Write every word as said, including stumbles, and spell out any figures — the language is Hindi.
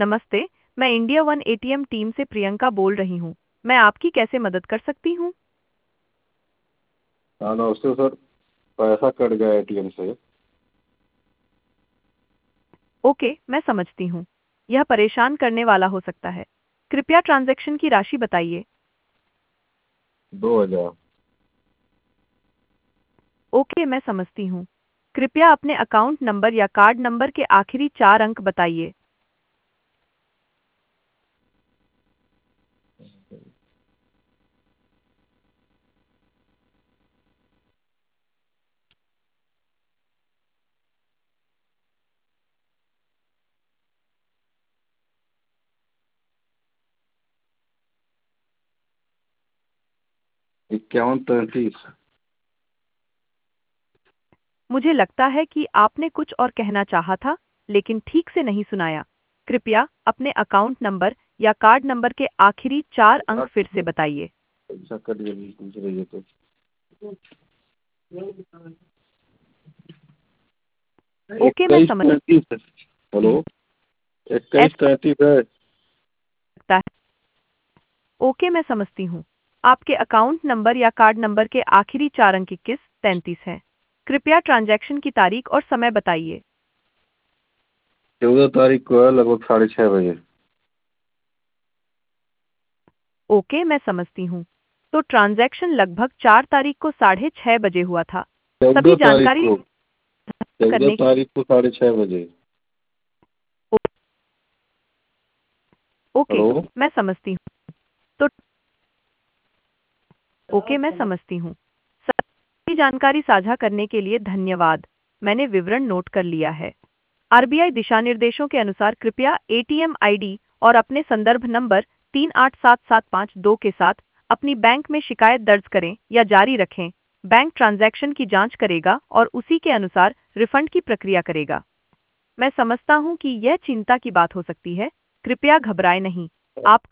नमस्ते, मैं इंडिया वन एटीएम टीम से प्रियंका बोल रही हूँ। मैं आपकी कैसे मदद कर सकती हूँ? हाँ नमस्ते सर। पैसा कट गया एटीएम से। ओके, मैं समझती हूँ। यह परेशान करने वाला हो सकता है। कृपया ट्रांजैक्शन की राशि बताइए। दो हजार। ओके, मैं समझती हूँ। कृपया अपने अकाउंट नंबर या कार्ड नंबर के आखिरी चार अंक बताइए। इक्यावन तैंतीस। मुझे लगता है कि आपने कुछ और कहना चाहा था, लेकिन ठीक से नहीं सुनाया। कृपया अपने अकाउंट नंबर या कार्ड नंबर के आखिरी चार अंक फिर से बताइए। पैसा कट गया पूछ रही है तो। ओके, मैं इक्कीस समझ तैंतीस है। हेलो। इक्कीस ऐसा तैंतीस है। लगता है। ओके, मैं समझती हूँ। आपके अकाउंट नंबर या कार्ड नंबर के आखिरी चार अंक इक्कीस तैंतीस है। कृपया ट्रांजैक्शन की तारीख और समय बताइए। चौदह तारीख को है लगभग साढ़े छः बजे। ओके, मैं समझती हूँ। तो ट्रांजैक्शन लगभग चार तारीख को साढ़े छः बजे हुआ था। चौदह सभी तारीख जानकारी को चौदह करने तारीख को साढ़े छः बजे। Okay, hello. मैं समझती हूँ। तो ओके, मैं समझती हूँ। सभी जानकारी साझा करने के लिए धन्यवाद। मैंने विवरण नोट कर लिया है। आरबीआई दिशा निर्देशों के अनुसार कृपया एटीएम आईडी और अपने संदर्भ नंबर तीन आठ सात सात पाँच दो के साथ अपनी बैंक में शिकायत दर्ज करें या जारी रखें। बैंक ट्रांजैक्शन की जांच करेगा और उसी के अनुसार रिफंड की प्रक्रिया करेगा। मैं समझता हूँ कि यह चिंता की बात हो सकती है। कृपया घबराएं नहीं। आप